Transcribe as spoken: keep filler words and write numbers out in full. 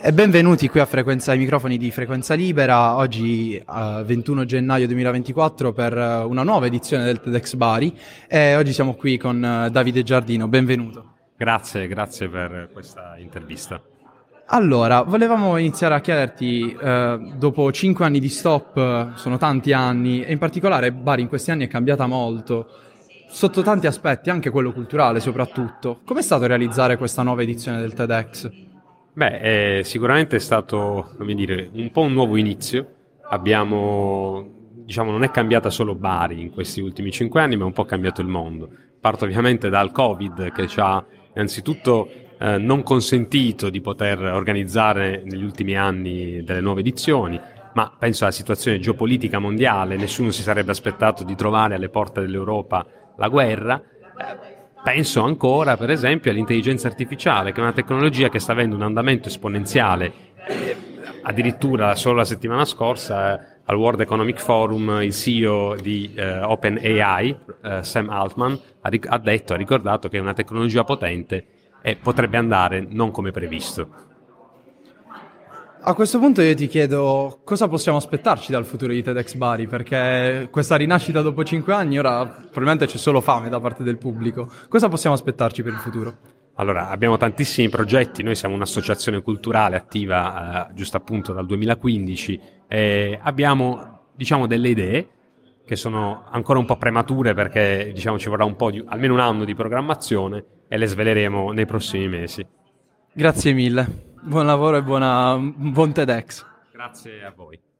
E benvenuti qui a Frequenza, ai microfoni di Frequenza Libera, oggi eh, ventuno gennaio duemilaventiquattro per eh, una nuova edizione del TEDx Bari e oggi siamo qui con eh, Davide Giardino, benvenuto. Grazie, grazie per questa intervista. Allora, volevamo iniziare a chiederti, eh, dopo cinque anni di stop, eh, sono tanti anni, e in particolare Bari in questi anni è cambiata molto, sotto tanti aspetti, anche quello culturale soprattutto. Com'è stato realizzare questa nuova edizione del TEDx? Beh, è sicuramente stato, come dire, un po' un nuovo inizio. Abbiamo, diciamo, non è cambiata solo Bari in questi ultimi cinque anni, ma è un po' cambiato il mondo. Parto ovviamente dal Covid, che ci ha innanzitutto eh, non consentito di poter organizzare negli ultimi anni delle nuove edizioni, ma penso alla situazione geopolitica mondiale. Nessuno si sarebbe aspettato di trovare alle porte dell'Europa la guerra. Penso ancora, per esempio, all'intelligenza artificiale, che è una tecnologia che sta avendo un andamento esponenziale. Eh, addirittura solo la settimana scorsa eh, al World Economic Forum il C E O di eh, OpenAI, eh, Sam Altman, ha, ric- ha detto, ha ricordato che è una tecnologia potente e potrebbe andare non come previsto. A questo punto io ti chiedo cosa possiamo aspettarci dal futuro di TEDx Bari, perché questa rinascita dopo cinque anni, ora probabilmente c'è solo fame da parte del pubblico. Cosa possiamo aspettarci per il futuro? Allora, abbiamo tantissimi progetti, noi siamo un'associazione culturale attiva eh, giusto appunto dal duemilaquindici e abbiamo, diciamo, delle idee che sono ancora un po' premature perché, diciamo, ci vorrà un po' di, almeno un anno di programmazione e le sveleremo nei prossimi mesi. Grazie mille, buon lavoro e buona, buon TEDx. Grazie a voi.